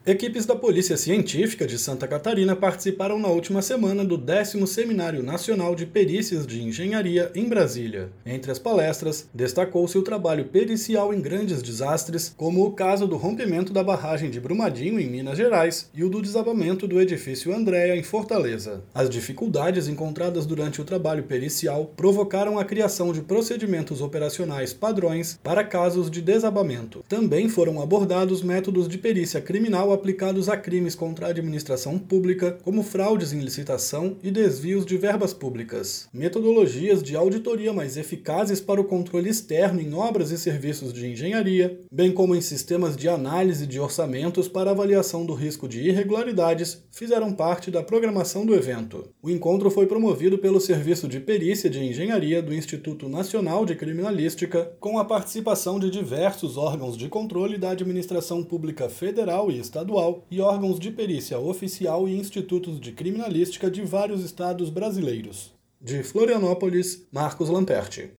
Equipes da Polícia Científica de Santa Catarina participaram na última semana do 10º Seminário Nacional de Perícias de Engenharia em Brasília. Entre as palestras, destacou-se o trabalho pericial em grandes desastres, como o caso do rompimento da barragem de Brumadinho, em Minas Gerais, e o do desabamento do edifício Andréa, em Fortaleza. As dificuldades encontradas durante o trabalho pericial provocaram a criação de procedimentos operacionais padrões para casos de desabamento. Também foram abordados métodos de perícia criminal aplicados a crimes contra a administração pública, como fraudes em licitação e desvios de verbas públicas. Metodologias de auditoria mais eficazes para o controle externo em obras e serviços de engenharia, bem como em sistemas de análise de orçamentos para avaliação do risco de irregularidades, fizeram parte da programação do evento. O encontro foi promovido pelo Serviço de Perícia de Engenharia do Instituto Nacional de Criminalística, com a participação de diversos órgãos de controle da administração pública federal e estadual e órgãos de perícia oficial e institutos de criminalística de vários estados brasileiros. De Florianópolis, Marcos Lamperti.